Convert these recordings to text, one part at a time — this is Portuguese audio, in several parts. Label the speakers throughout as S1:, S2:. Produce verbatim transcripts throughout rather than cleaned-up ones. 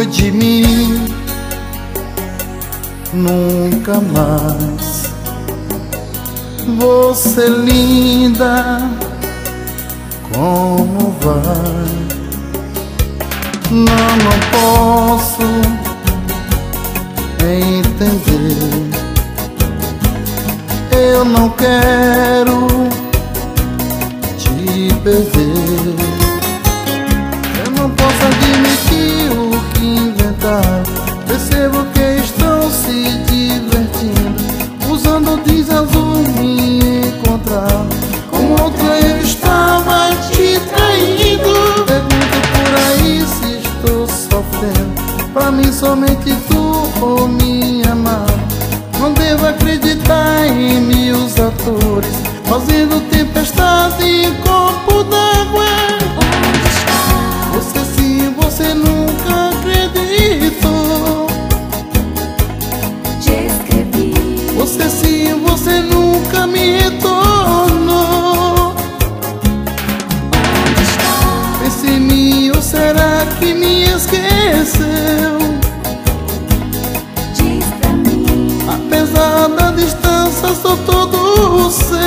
S1: de mim, nunca mais. Você linda, como vai? Não, não posso entender. Eu não quero te perder. Eu não posso admitir o que inventaram. Percebo que estão se divertindo, usando jeans azul me encontrar. Com outra eu estava te traindo. Pergunto por aí se estou sofrendo. Pra mim somente tu ou me amar. Não devo acreditar em mil atores, fazendo tempestade em copo d'água.
S2: Onde está?
S1: Você sim, você nunca acreditou.
S2: Te escrevi.
S1: Você sim, você nunca me retornou.
S2: Onde está?
S1: Pense em mim, ou será que me esqueceu?
S2: Diz pra mim.
S1: Apesar da distância, sou todo seu.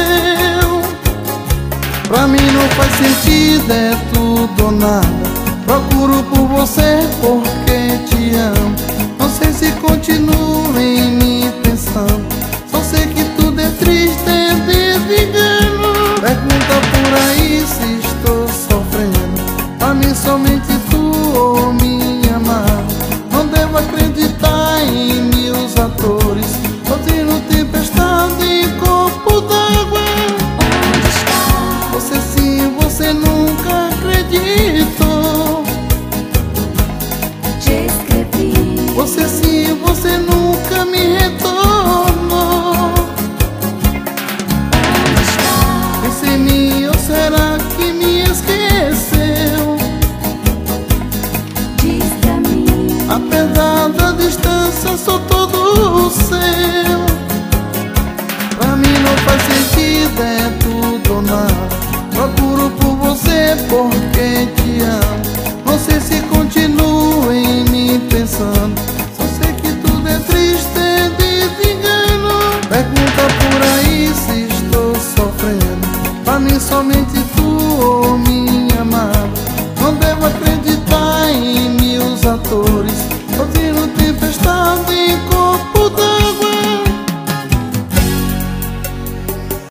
S1: Pra mim não faz sentido, é tudo ou nada. Procuro por você porque te amo. Não sei se continuo em mim pensando. Só sei que tudo é triste, é desengano. Pergunta por aí se estou sofrendo. Pra mim somente tu ou me amar. Não devo acreditar em mil atores, fazendo tempestade em copo d'água.
S2: Onde está?
S1: Você sim, você nunca acreditou.
S2: Te escrevi.
S1: Você sim, você nunca me retornou.
S2: Onde está?
S1: Pense em mim, ou será que me esqueceu?
S2: Diz pra mim.
S1: Apesar da distância, sou todo seu. Pra mim não faz sentido, é tudo ou nada. Procuro por você porque te amo. Não sei se continuo em mim pensando. Só sei que tudo é triste, é desengano. Pergunta por aí se estou sofrendo. Pra mim somente